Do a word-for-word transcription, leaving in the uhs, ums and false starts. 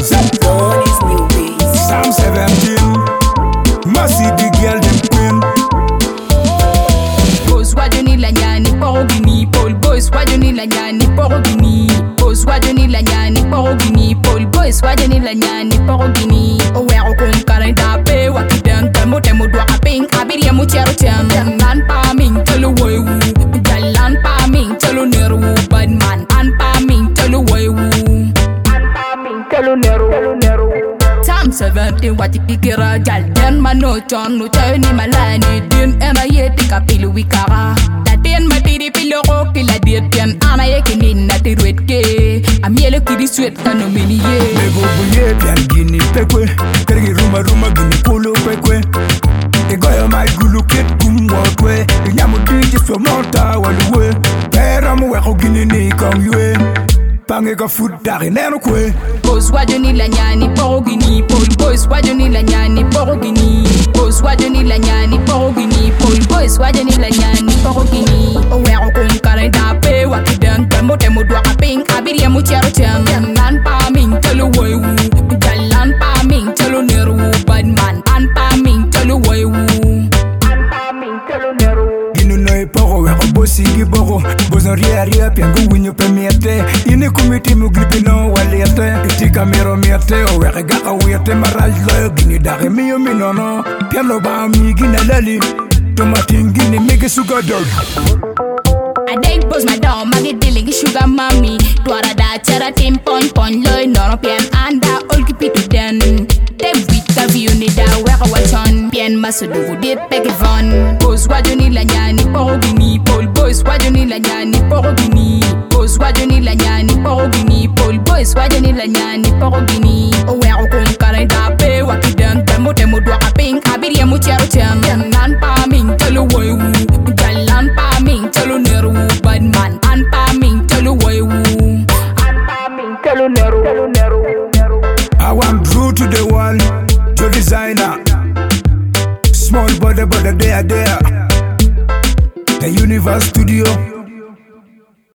All these new beats. Psalm seventeen. Mercy the girl them queen. Boss wajoni la nyani porogini Paul boss wajoni la nyani porogini Boss wajoni la nyani porogini Paul boss wajoni la nyani porogini Owero kum kalenda pe wakidan tamo temo dwa aping abiri mu chero chem nan pa ming telu woyu jalan pa ming telu neru badman an pa ming telu woyu an pa ming telu neru telu neru Psalm seventeen wati kikira jal den mano chon no chayni malani din ena yeti kapilu wikara la den matiri pilo roki la den ten ana yekini na tirwetke amiele kidi sweat kano miniye Nego buye pian gini pekwe Kergi ruma ruma gini polo pekwe Egoya mai gulu kit kumwakwe Nyamu diji so monta waluwe Pera muweko gini ni kong yue Pange ka foot dari neno kwe Boss wajoni la nyani porogini Paul boss wajoni la nyani porogini Boss wajoni la nyani porogini Paul boss wajoni la nyani porogini Owero kum kalenda pe wakidan tamo temo dwa aping abiri mu chero chem nan pa ming telu woyu jalan pa ming telu neru badman an pa ming telu woyu an pa ming telu neru Ginu noi poro weko bosi gi boro Bozo ria ria piangu winyo pe miete Ini kumiti mu gripi no waliete Iti kamero miete o weke gaka wiete Maraj loyo gini dare miyo minono Piano ba mi gina lali Tomatin gini migi sugar dog I date boss my dog, magi dealing sugar mommy. Dwara da chara tim pon pon loy noro pian anda all keep it den. David Kavi uni da weka wachon pian masudu dit peke von. Boss wajoni la nyani porogini Paul boss wajoni la nyani porogini. Boss wajoni la nyani porogini Paul boss wajoni la nyani porogini. Owero kum kalenda pe wakidan temo temo dwa kaping abiri mu chero chem nan pa ming telu woyu jalan pa ming telu neru badman an pa ming telu woyu an pa ming telu neru telu neru I want true to the world Joe designer Small body but there there The Universe Studio